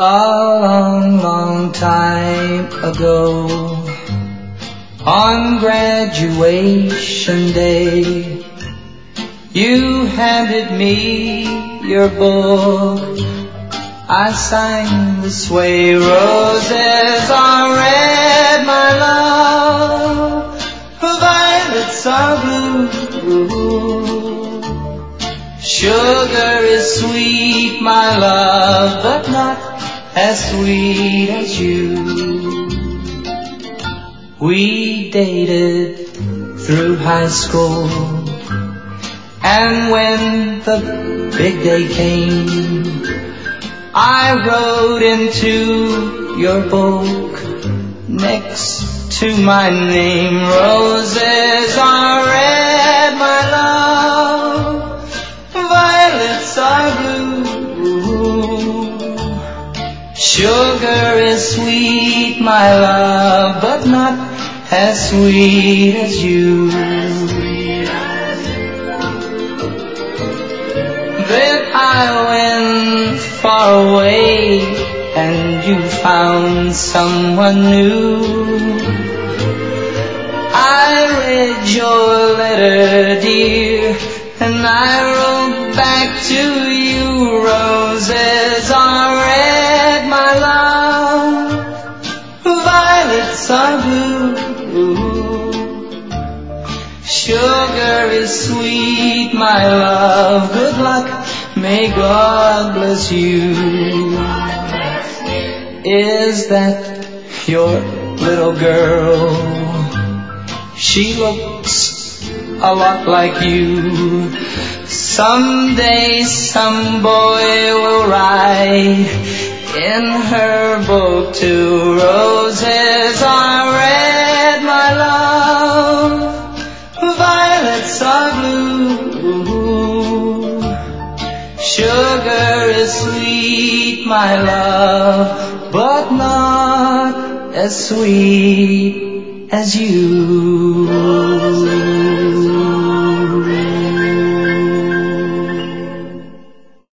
long, long time ago, on graduation day, you handed me your book. I sang this way: roses are red, my love, violets are blue. Sugar is sweet, my love, but not as sweet as you. We dated through high school, and when the big day came, I wrote into your book next to my name: roses are red, my love, violets are blue. Sugar is sweet, my love, but not as sweet as you. Then I went far away, and you found someone new. I read your letter, dear, and I wrote back to you: roses are red, my love, violets are blue. Sugar is sweet, my love, good luck, may God bless you. Is that your little girl? She looks a lot like you. Someday some boy will write in her book too: roses are red, my love, violets are blue. Sugar is sweet, my love, but not as sweet as you.